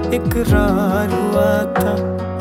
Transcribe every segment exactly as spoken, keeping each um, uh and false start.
इकरार हुआ था।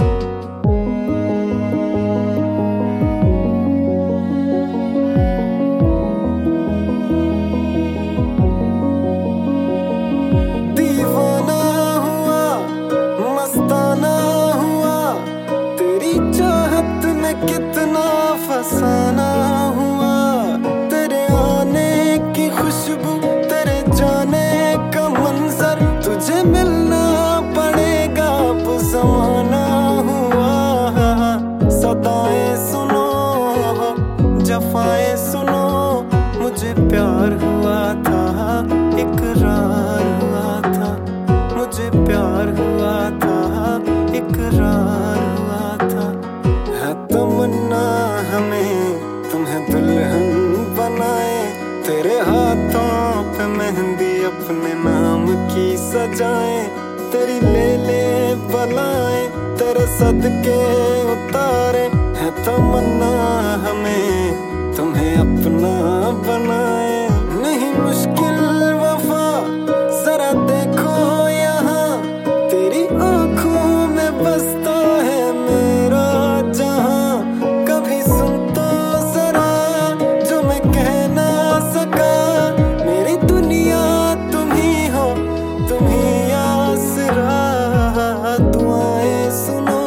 दीवाना हुआ, मस्ताना हुआ, तेरी चाहत में कितना फसाना हुआ। तेरे आने की खुशबू, तेरे जाने का मंजर, तुझे मिलना पड़ेगा अब ज़माना हुआ। सदाएं सुनो, जफाएं सुनो, मुझे प्यार हुआ था, इकरार हुआ था। मुझे प्यार हुआ था, इकरार हुआ था। है तमन्ना हमें तुम्हें दुल्हन बनाए, तेरे हाथों पे मेहंदी अपने नाम की सजाए। तेरी ले ले बलाए, तेरे सदके उतारे। है तमन्ना हमें तुम्हें अपना बनाए। नहीं मुश्किल वफा, जरा देखो यहाँ, तेरी आंखों में बसता है मेरा जहां। कभी सुन तो जरा जो मैं कह ना सका, मेरी दुनिया तुम ही हो, तुम ही आसरा। दुआएं सुनो,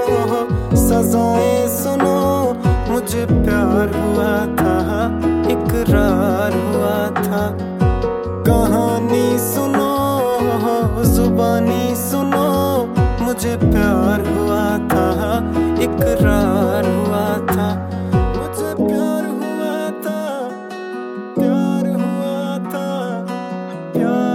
सजाएं सुनो, मुझे प्यार हुआ था, इकरार हुआ था। कहानी सुनो, जुबानी सुनो, मुझे प्यार हुआ था, इकरार हुआ था। मुझे प्यार हुआ था, प्यार हुआ था, प्यार